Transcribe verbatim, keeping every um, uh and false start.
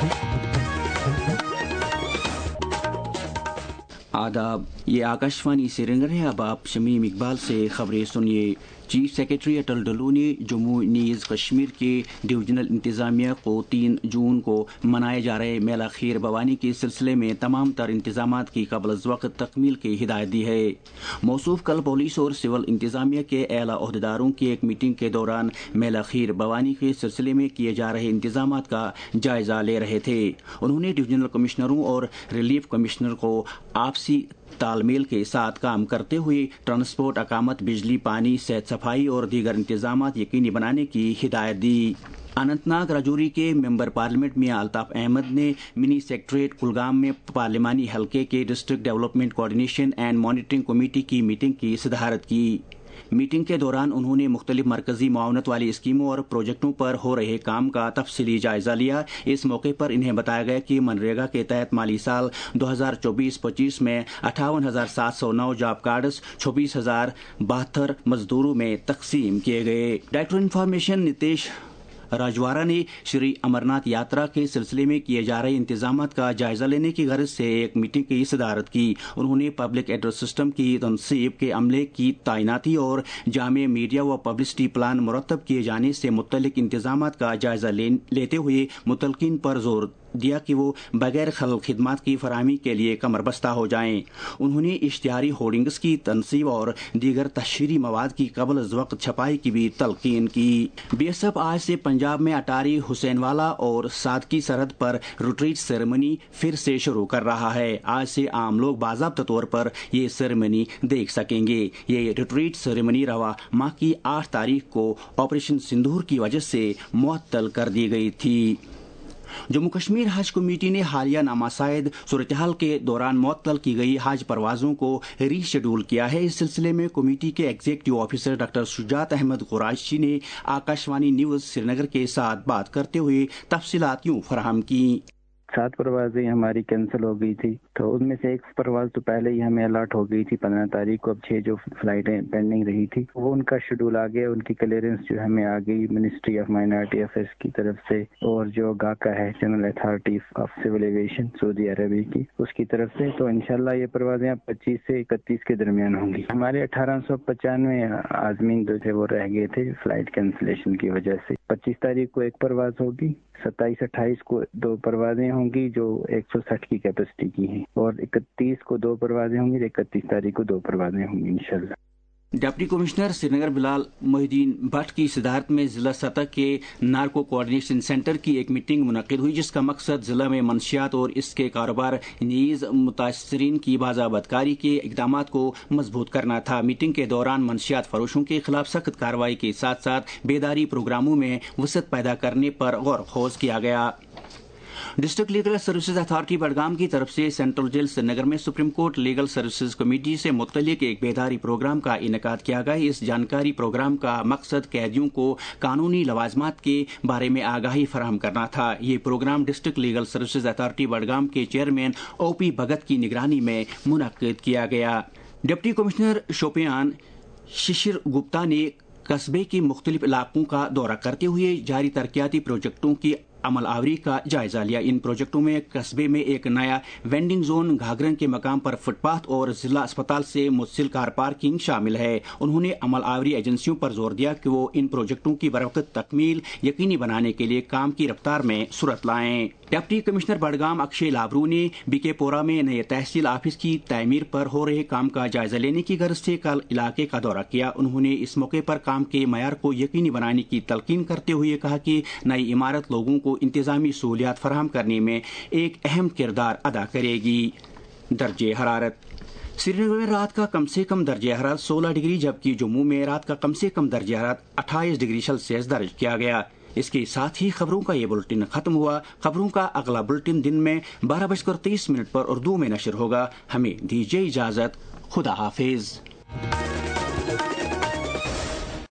आदाब, ये आकाशवाणी श्रीनगर है। अब आप शमीम इकबाल से खबरें सुनिए। चीफ सेक्रेटरी अटल डल्लू ने जम्मू नीज़ कश्मीर के डिवीजनल इंतज़ामिया को तीन जून को मनाए जा रहे मेला खीर भवानी के सिलसिले में तमाम तर इंतजामात की कबल वक्त तकमील की हिदायत दी है। मौसूफ कल पुलिस और सिविल इंतजामिया के एला अहदेदारों की एक मीटिंग के दौरान मेला खीर भवानी के सिलसिले में किए जा रहे इंतजामात का जायजा ले रहे थे। उन्होंने डिवीजनल कमिश्नरों और रिलीफ कमिश्नर को आपसी तालमेल के साथ काम करते हुए ट्रांसपोर्ट, अकामत, बिजली, पानी, सेहत सफाई और दीगर इंतजामात यकीनी बनाने की हिदायत दी। अनंतनाग राजौरी के मेंबर पार्लियामेंट मियां अल्ताफ अहमद ने मिनी सेक्रेटेरिएट कुलगाम में पार्लिमानी हलके के district development coordination and monitoring committee की मीटिंग की सदारत की। मीटिंग के दौरान उन्होंने मुख्तलिफ मरकजी मुआवनत वाली स्कीमों और प्रोजेक्टों पर हो रहे काम का तफसीली जायजा लिया। इस मौके पर इन्हें बताया गया कि मनरेगा के तहत माली साल दो हजार चौबीस पच्चीस में अठावन हजार सात सौ नौ जॉब कार्ड्स छब्बीस हजार बहत्तर मजदूरों में तकसीम किए गए। डायरेक्टर इन्फॉर्मेशन नितेश राजवारा ने श्री अमरनाथ यात्रा के सिलसिले में किए जा रहे इंतजामात का जायजा लेने की गर्ज से एक मीटिंग की सदारत की। उन्होंने पब्लिक एड्रेस सिस्टम की तनसीब के अमले की तैनाती और जामे मीडिया व पब्लिसिटी प्लान मुरतब किए जाने से मुतल्लिक इंतजामात का जायजा ले, लेते हुए मुतलकिन पर जोर दिया कि वो बगैर खलल खिदमात की फराहमी के लिए कमर बस्ता हो जाएं। उन्होंने इश्तिहारी होर्डिंग्स की तनसीब और दीगर तशहीरी मवाद की कबल वक्त छपाई की भी तलकीन की। बीएसएफ आज से पंजाब में अटारी, हुसैनवाला और सादकी सरहद पर रिट्रीट सेरेमनी फिर से शुरू कर रहा है। आज से आम लोग बाज़ाब्ता तौर पर ये सेरेमनी देख सकेंगे। ये रिट्रीट सेरेमनी रवा माह की आठ तारीख को ऑपरेशन सिंदूर की वजह से मुअत्तल कर दी गई थी। जम्मू कश्मीर हज कमेटी ने हालिया नामासाइद सूरत-ए-हाल के दौरान मुअत्तल की गई हज परवाजों को रीशेड्यूल किया है। इस सिलसिले में कमेटी के executive officer doctor Shujaat Ahmad Qureshi ने आकाशवाणी न्यूज श्रीनगर के साथ बात करते हुए तफसीलात यूं फराहम की। सात परवाजें हमारी कैंसिल हो गई थी, तो उनमें से एक परवाज तो पहले ही हमें अलर्ट हो गई थी पंद्रह तारीख को। अब छह जो फ्लाइटें पेंडिंग रही थी वो उनका शेड्यूल आ गया, उनकी क्लियरेंस जो हमें आ गई मिनिस्ट्री ऑफ माइनॉरिटी अफेयर्स की तरफ से, और जो गाका है general authority of civil aviation Saudi Arabia की, उसकी तरफ से। तो इंशाल्लाह ये परवाजें अब पच्चीस से इकतीस के दरमियान होंगी। हमारे अठारह सौ पचानवे आजमीन जो थे वो रह गए थे फ्लाइट कैंसिलेशन की वजह से। पच्चीस तारीख को एक परवाज होगी, सत्ताईस अट्ठाईस को दो परवाजें होंगी जो एक सौ साठ की कैपेसिटी की हैं, और इकतीस को दो परवाजें होंगी, इकतीस तारीख को दो परवाजें होंगी इंशाल्लाह। डिप्टी कमिश्नर श्रीनगर बिलाल मोहिद्दीन भट्ट की सदारत में जिला सतह के नार्को कोऑर्डिनेशन सेंटर की एक मीटिंग मुनक्किद हुई, जिसका मकसद जिला में मंशियात और इसके कारोबार नीज मुतासरीन की बाज़ाबतकारी के इकदाम को मजबूत करना था। मीटिंग के दौरान मंशियात फरोशों के खिलाफ सख्त कार्रवाई के साथ साथ बेदारी प्रोग्रामों में वसअत पैदा करने पर गौर खोज किया गया। District legal services authority Budgam की तरफ से सेंट्रल जेल श्रीनगर में Supreme Court legal services committee से मुतल्लिक एक बेदारी प्रोग्राम का इनेकाद किया गया। इस जानकारी प्रोग्राम का मकसद कैदियों को कानूनी लवाजमात के बारे में आगाही फराहम करना था। ये programme district legal services authority Budgam के चेयरमैन ओ पी भगत की निगरानी में मुनक्किद किया गया। डिप्टी कमिश्नर शोपियान शिशिर गुप्ता ने कस्बे के मुख्तलिफ इलाकों का दौरा करते हुए जारी तरक्याती प्रोजेक्टों की अमल आवरी का जायजा लिया। इन प्रोजेक्टों में कस्बे में एक नया वेंडिंग जोन, घाघरन के मकाम पर फुटपाथ और जिला अस्पताल से मुत्सिल कार पार्किंग शामिल है। उन्होंने अमल आवरी एजेंसियों पर जोर दिया कि वो इन प्रोजेक्टों की बरवक्त तकमील यकीनी बनाने के लिए काम की रफ्तार में सूरत लाएं। डिप्टी कमिश्नर बडगाम अक्षय लाबरू ने बीकेपोरा में नए तहसील ऑफिस की तामीर पर हो रहे काम का जायजा लेने की गर्ज से कल इलाके का दौरा किया। उन्होंने इस मौके पर काम के मयार को यकीनी बनाने की तलकीन करते हुए कहा कि नई इमारत लोगों को इंतजामी सहूलियात फराहम करने में एक अहम किरदार अदा करेगी। दर्जे हरारत श्रीनगर में रात का कम से कम दर्जे हरारत सोलह डिग्री जबकि जम्मू में रात का कम से कम दर्जे हरारत अट्ठाईस डिग्री सेल्सियस दर्ज किया गया। इसके साथ ही खबरों का ये बुलेटिन खत्म हुआ। खबरों का अगला बुलेटिन दिन में बारह बजकर तीस मिनट पर उर्दू में नशर होगा। हमें दीजिए इजाजत। खुदा हाफिज।